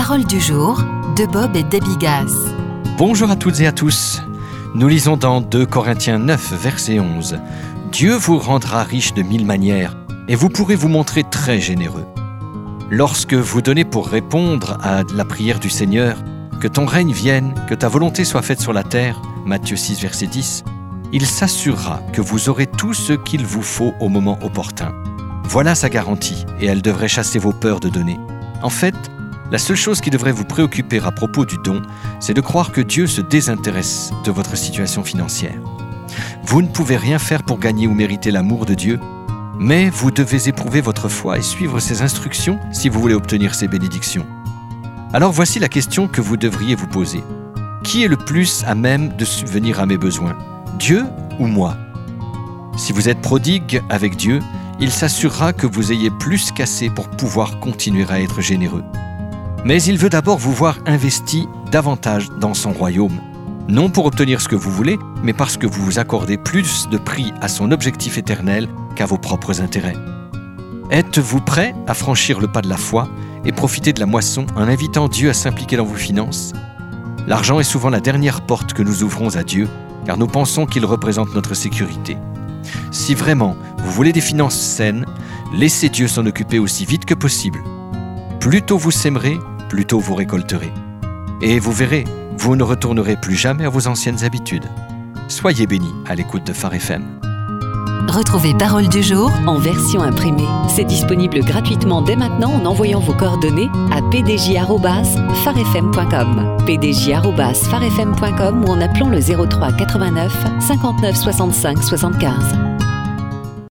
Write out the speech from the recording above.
Parole du jour de Bob et Debbie Gass. Bonjour à toutes et à tous. Nous lisons dans 2 Corinthiens 9, verset 11. « Dieu vous rendra riche de 1000 manières, et vous pourrez vous montrer très généreux. Lorsque vous donnez pour répondre à la prière du Seigneur, que ton règne vienne, que ta volonté soit faite sur la terre, Matthieu 6, verset 10, il s'assurera que vous aurez tout ce qu'il vous faut au moment opportun. Voilà sa garantie, et elle devrait chasser vos peurs de donner. En fait, la seule chose qui devrait vous préoccuper à propos du don, c'est de croire que Dieu se désintéresse de votre situation financière. Vous ne pouvez rien faire pour gagner ou mériter l'amour de Dieu, mais vous devez éprouver votre foi et suivre ses instructions si vous voulez obtenir ses bénédictions. Alors voici la question que vous devriez vous poser. Qui est le plus à même de subvenir à mes besoins ? Dieu ou moi ? Si vous êtes prodigue avec Dieu, il s'assurera que vous ayez plus qu'assez pour pouvoir continuer à être généreux. Mais il veut d'abord vous voir investi davantage dans son royaume. Non pour obtenir ce que vous voulez, mais parce que vous vous accordez plus de prix à son objectif éternel qu'à vos propres intérêts. Êtes-vous prêt à franchir le pas de la foi et profiter de la moisson en invitant Dieu à s'impliquer dans vos finances ? L'argent est souvent la dernière porte que nous ouvrons à Dieu, car nous pensons qu'il représente notre sécurité. Si vraiment vous voulez des finances saines, laissez Dieu s'en occuper aussi vite que possible. Plus tôt vous sèmerez, plus tôt vous récolterez. Et vous verrez, vous ne retournerez plus jamais à vos anciennes habitudes. Soyez bénis à l'écoute de Phare FM. Retrouvez Parole du jour en version imprimée. C'est disponible gratuitement dès maintenant en envoyant vos coordonnées à pdj@farefm.com, pdj@farefm.com ou en appelant le 03 89 59 65 75.